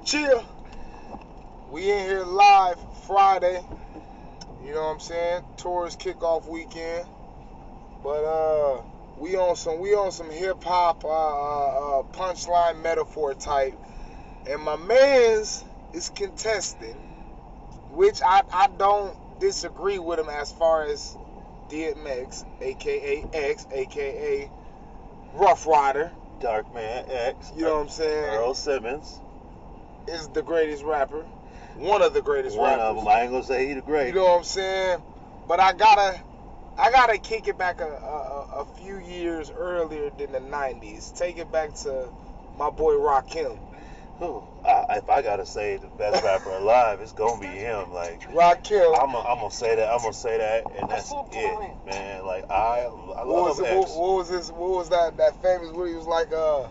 Chill. We in here live Friday. You know what I'm saying? Tourist kickoff weekend. But we on some hip hop punchline metaphor type. And my man's is contesting, which I don't disagree with him as far as DMX, aka X, aka Rough Rider. Darkman X. You know what I'm saying? Earl Simmons. Is the greatest rapper. One of the greatest One rappers. of them. I ain't gonna say he the great. You know what I'm saying? But I gotta kick it back a few years earlier than the 90s. Take it back to my boy Rakim. If I gotta say the best rapper alive, it's gonna be him. Like Rakim. I'm gonna say that, and that's it, man. Like I love X. What was that famous where he was like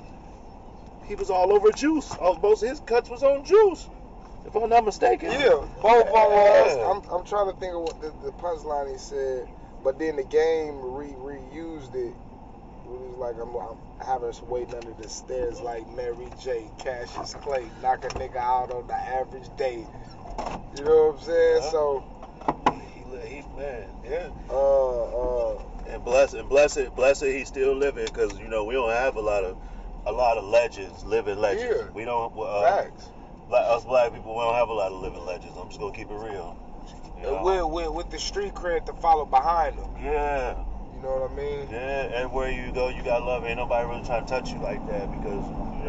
He was all over Juice. Most of his cuts was on Juice, if I'm not mistaken. Yeah, both of them was. I'm trying to think of what the punchline he said, but then the game reused it. It was like I'm having us waiting under the stairs like Mary J. Cassius Clay, knock a nigga out on the average day. You know what I'm saying? Yeah. So He man, yeah. And blessed, he's still living, because we don't have a lot of legends, living legends. Yeah. We don't. Facts. Us black people, we don't have a lot of living legends. I'm just gonna keep it real. With the street cred to follow behind them. Yeah. You know what I mean? Yeah, everywhere you go, you got love. Ain't nobody really trying to touch you like that, because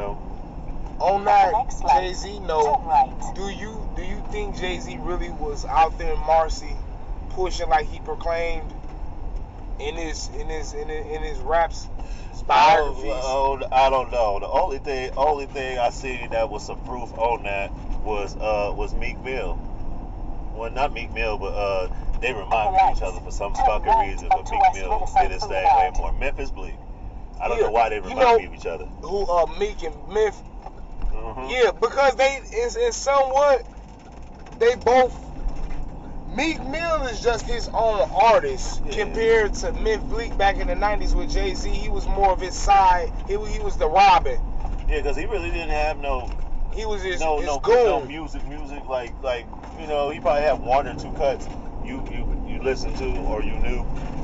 On that Jay-Z note, do you think Jay-Z really was out there in Marcy pushing like he proclaimed in his raps, his biographies? I don't know. The only thing I see that was some proof on that was Meek Mill. Well, not Meek Mill, but they remind me of each other for some fucking reason. But Meek Mill did his thing way more. Memphis Bleak. I don't know why they remind me of each other. Who Meek and Myth? Mm-hmm. Yeah, because they is somewhat they both. Meek Mill is just his own artist compared to Myth Bleak back in the 90s with Jay-Z. He was more of his side. He was the Robin. Yeah, because he really didn't have no. He was his no music like he probably had one or two cuts you listened to or you knew.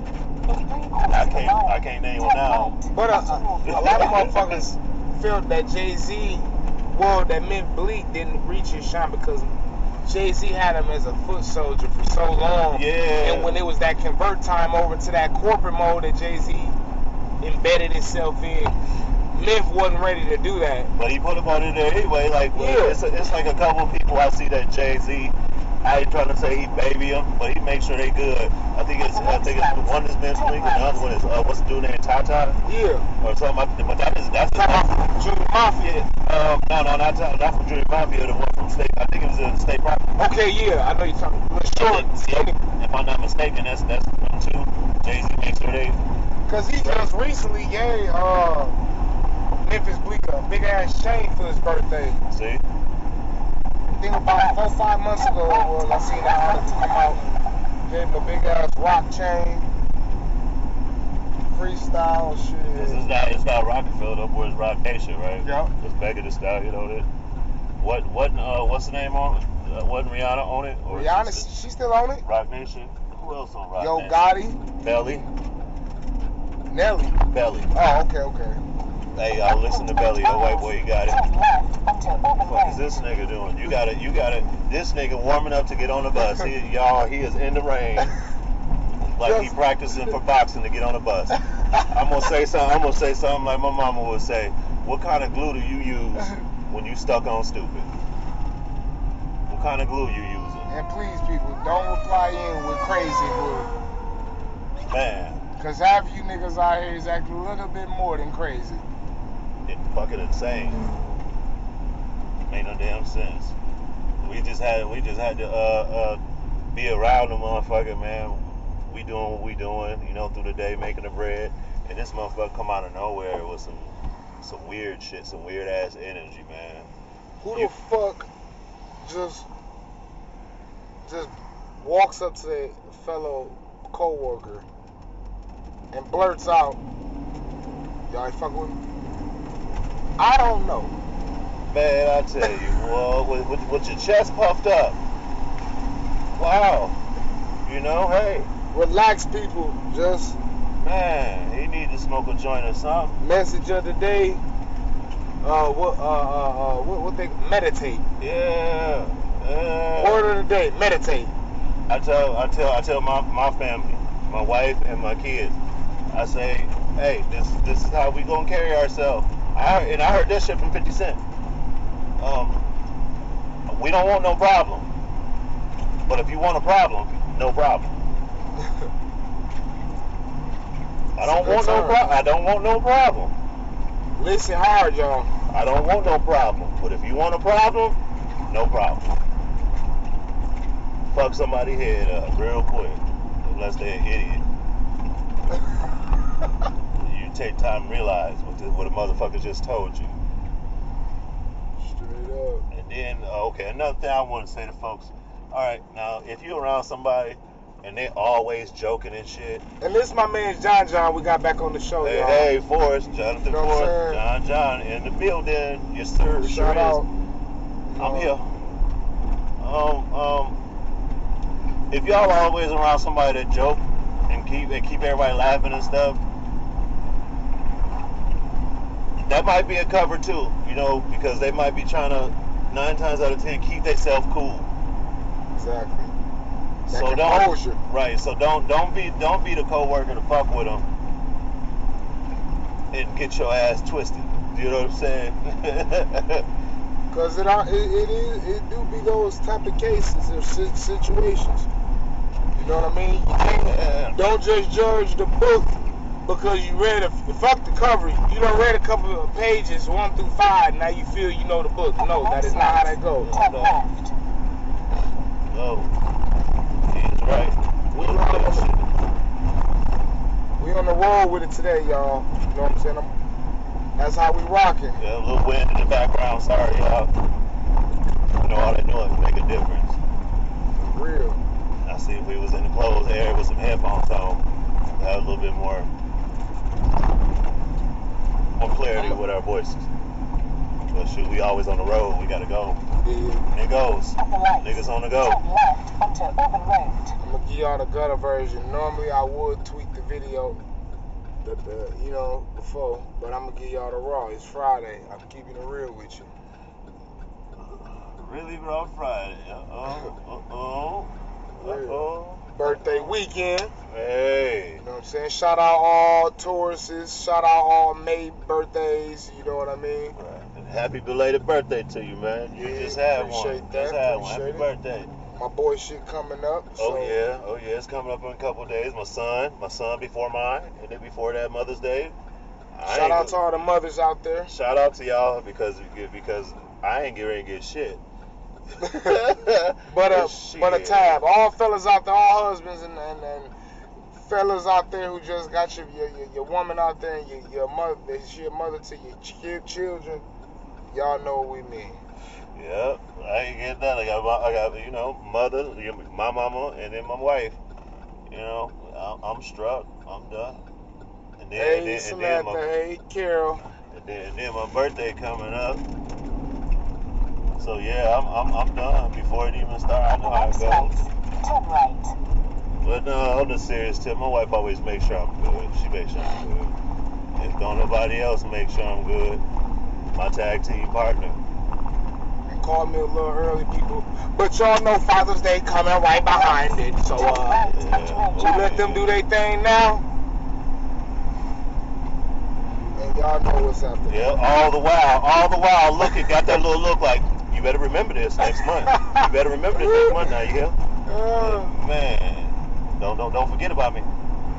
I can't name one now. But a lot of motherfuckers felt that Jay-Z, that Myth Bleak didn't reach his shine because Jay-Z had him as a foot soldier for so long. Yeah. And when it was that convert time over to that corporate mode that Jay-Z embedded himself in, Myth wasn't ready to do that. But he put him on in there anyway. Like, it's like a couple of people I see that Jay-Z, I ain't trying to say he baby him, but he makes sure they good. I think it's one is Vince Bleak and the other one is what's the dude named Tata? Yeah. Or something. But that's Junior Mafia. No, not from Junior Mafia. The one from State. I think it was in State Property. Okay, yeah, I know you're talking. If I'm not mistaken, that's one too. Jay-Z makes sure they. Cause he just recently gave Memphis Bleak a big ass chain for his birthday. See. I think about 4 or 5 months ago it was, I seen that article come out. Gave him a big ass rock chain. Freestyle shit. It's not Rockefeller up where it's Rock Nation, right? Yep. It's Megan Thee Stallion on it. What's the name on it? Wasn't Rihanna on it? Or Rihanna, she still on it? Rock Nation. Who else on Rock Yo Nation? Gotti. Belly. Nelly. Belly. Oh, okay. Hey, y'all listen to Belly. Oh, white boy, you got it. What the fuck is this nigga doing? You got it. This nigga warming up to get on the bus. He is in the rain. Like he practicing for boxing to get on the bus. I'm gonna say something like my mama would say. What kind of glue do you use when you stuck on stupid? What kind of glue you using? And please, people, don't reply in with crazy glue. Man. Cause half of you niggas out here is acting a little bit more than crazy. It's fucking insane. Ain't no damn sense. We just had to be around the motherfucker, man. We doing what we doing, through the day making the bread, and this motherfucker come out of nowhere with some weird shit, some weird ass energy, man. Who the fuck just walks up to a fellow coworker and blurts out, "Y'all ain't fucking with me"? I don't know. Man, I tell you, well, with your chest puffed up. Wow. You know, hey. Relax, people. Just. Man, he need to smoke a joint or something. Message of the day. What they meditate. Yeah. Word of the day, meditate. I tell my family, my wife and my kids. I say, hey, this is how we gonna carry ourselves. I heard this shit from 50 Cent. We don't want no problem. But if you want a problem, no problem. I don't want no problem. Listen hard, y'all. I don't want no problem. But if you want a problem, no problem. Fuck somebody's head up real quick. Unless they're an idiot. You take time to realize what a motherfucker just told you. Straight up. And then, okay, another thing I want to say to folks. Alright, now, if you're around somebody and they always joking and shit. And this is my man John. We got back on the show, y'all. Hey, Forrest, Jonathan You know Forrest, John in the building. Yes, sir. Shout out. I'm here. If y'all are always around somebody that joke and keep everybody laughing and stuff, that might be a cover too, you know, because they might be trying to 9 times out of 10 keep themselves cool. Exactly. So don't be the coworker to fuck with them and get your ass twisted. You know what I'm saying? Cause it do be those type of cases or situations. You know what I mean? You can't, don't just judge the book because you read fuck the cover. You done read a couple of pages 1 through 5. Now you feel you know the book. No, that is not how that goes. No, he's right. We on the roll with it today, y'all. You know what I'm saying? That's how we rocking. Yeah, a little wind in the background. Sorry, y'all. You know all that noise make a difference. For real. I see if we was in the closed air with some headphones on, have a little bit more clarity with our voices. But shoot, we always on the road. We gotta go. Yeah. It goes. Niggas on the go. Turn left onto Urban Road. I'm gonna give y'all the gutter version. Normally I would tweet the video, before, but I'm gonna give y'all the raw. It's Friday. I'm keeping it real with you. Really raw Friday. Birthday weekend. Hey. You know what I'm saying? Shout out all Tauruses. Shout out all May birthdays. You know what I mean? Right. And happy belated birthday to you, man. You just had one. That. Just had one. Happy birthday. My boy shit coming up. So. Oh yeah. It's coming up in a couple of days. My son before mine, and then before that Mother's Day. Shout out to all the mothers out there. Shout out to y'all because I ain't getting ready to get shit. but a tab. All fellas out there, all husbands and fellas out there who just got your woman out there and your mother, she a mother to your children. Y'all know what we mean. Yep, I ain't getting that. I got mother, my mama, and then my wife. You know, I'm struck. I'm done. And then, Samantha. Hey, Carol. And then my birthday coming up. So yeah, I'm done before it even starts. I know how it goes. Turn right. But no, on the serious tip, my wife always makes sure I'm good. She makes sure I'm good. If don't nobody else make sure I'm good, my tag team partner. And call me a little early, people. But y'all know Father's Day coming right behind it. So we let them do their thing now. And y'all know what's up there. Yeah, all the while, look, it got that little look like, you better remember this next month. You better remember this next month now, you hear? Man, don't forget about me.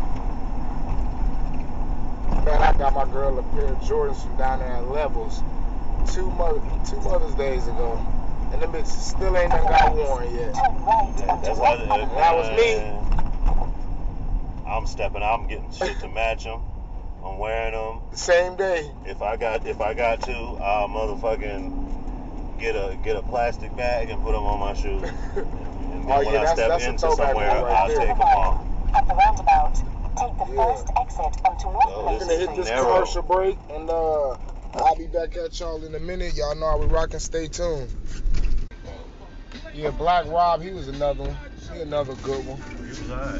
Man, I got my girl a pair of Jordans from down there at Levels two Mother's Days ago. And them bitches still ain't done got worn yet. That's why that was me. I'm stepping out, I'm getting shit to match them. I'm wearing them the same day. If I got to, I'll motherfucking get a plastic bag and put them on my shoes. And when I step into somewhere, I'll take them off. At the roundabout, take the first exit onto North We're gonna hit this commercial break, and I'll be back at y'all in a minute. Y'all know how we rockin'. Stay tuned. Yeah, Black Rob, he was another one. He another good one. He was alright.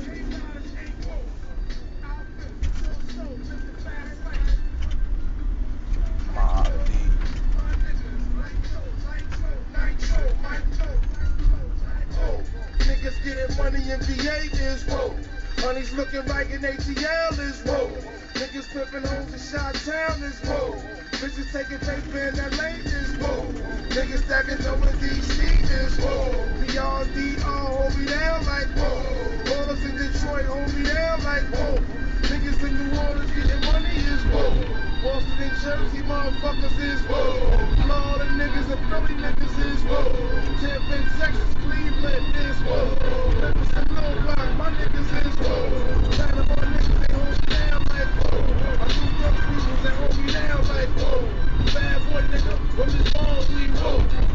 Niggas getting money in VA is whoa. Money's looking like an ATL is whoa. Niggas flipping homes in Chi-Town is whoa. Bitches taking paper in LA is whoa. Niggas stacking dough in DC is whoa. DR hold me down like whoa. Ballers in Detroit hold me down like whoa. Niggas in New Orleans getting money is whoa. Boston and Jersey motherfuckers is whoa. Florida niggas and Philly niggas is whoa. Tampa and Texas, Cleveland is whoa. Memphis and Little Rock, my niggas is whoa. Panama niggas they hold me down like whoa. My New York people they hold me down like whoa. Bad boy nigga, from this ball we whoa.